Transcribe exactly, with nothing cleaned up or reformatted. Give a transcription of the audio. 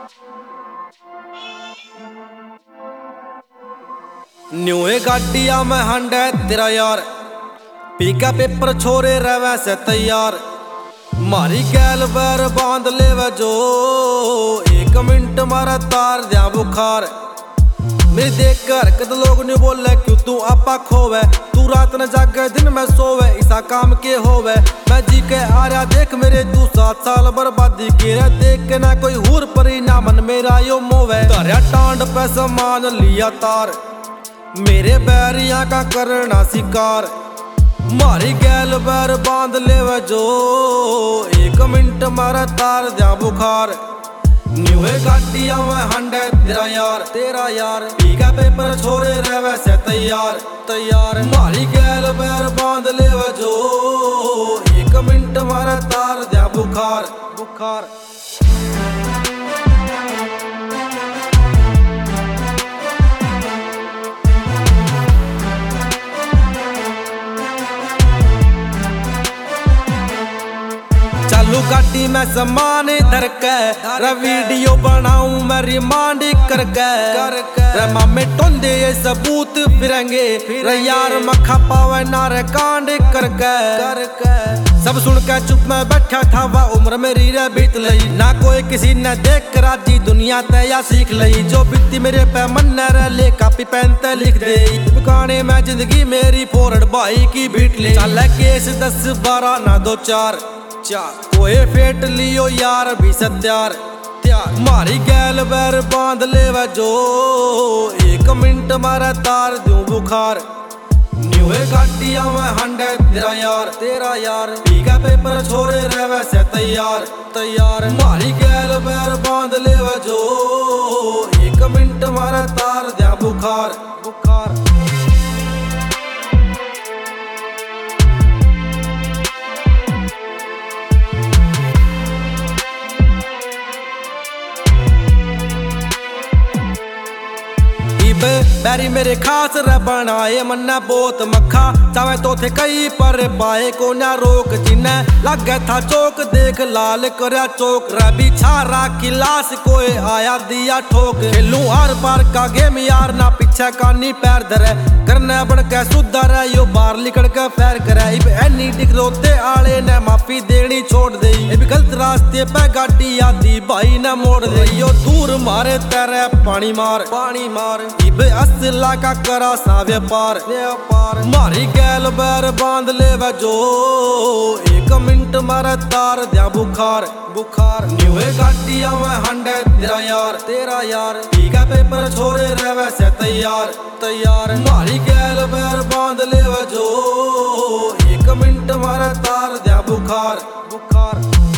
न्यूए गाड़िया में हंडे तेरा यार, पीका पेपर छोरे रवे से तैयार। मारी गैल बैर बांध ले जो, एक मिनट मारा तार दिया बुखार। मेरी देख कर कद लोग नहीं बोले क्यों तू आपा खोवे, तू रात न जागे दिन में सोवे, ऐसा काम के होवे। मैं जी के आ रहा देख मेरे तू सात साल बर्बादी के रे, देख के ना कोई हूर परी ना मन मेरा यो मोवे। तारा टांड पे समान लिया तार, मेरे बैरिया का करना शिकार। मारी गैल बैर बांध ले जो, एक मिनट मारा तार दिया बुखार। न्यूए गाड़िया में हंडे तेरा यार, तेरा यार पीका पेपर छोरे रहे से तैयार तैयार। मारी गैल बैर बांध ले जो, एक मिनट मारा तार दिया बुखार बुखार। चालू गाड़ी में सामान धर के, रे वीडियो बनाऊं मैं रिमांड करके रे। मामे टोंदे ये सबूत फिरेंगे रे यार, मखा पावे नारे कांड करके करके। सब सुन के चुप में बैठा था वह उम्र मेरी रे बीत लई, ना कोई किसी ने देख कर राजी दुनिया तया सीख लई। जो बीती मेरे पे मन न रले कापी पेन ते लिख दे, गाने में जिंदगी मेरी फोरड भाई की बीट ले। चल केस दस बारह ना दो चार चार, कोई फेट लियो यार भी सत्यार त्यार। मारी गैल बैर बांध ले जो, एक मिनट मारा तार दूं बुखार। न्यूए गाड़िया में हंडे तेरा यार, तेरा यार पीका पेपर छोरे रहे से तैयार तैयार। मारी गैल बैर बांध ले जो, एक मिनट मारा तार दिया बुखार बुखार। बैरी मेरे खास रे बनाए मन्ना बहुत मखा, चाहे तो थे कई पर पाए को ना रोक। जिन्हें लगे था चौक देख लाल करया चौक, रबी छारा खिलास कोई आया दिया ठोक। खेलू आर पार का गेम यार, ना पीछे का नी पैर धरे, करने बन के सुधर यो बाहर निकल के फैर करे। इब एनी डिगरोते आले ने माफी देनी छोड़ दे, इब गलत रास्ते पे गाड़ी आती भाई ने मोड़ दे। यो दूर मारे तेरे पानी मार पानी मार, इब असला का करा सा व्यापार व्यापार। मारी गैल बैर बांध ले जो, एक मिनट मारा तार दिया बुखार बुखार। न्यूए गाड़िया में हंडे तेरा यार, तेरा यार पीका पेपर छोरे रहे से तैयार तैयार। मारी गैल बैर बांध ले जो, एक मिनट मारा तार दिया बुखार बुखार।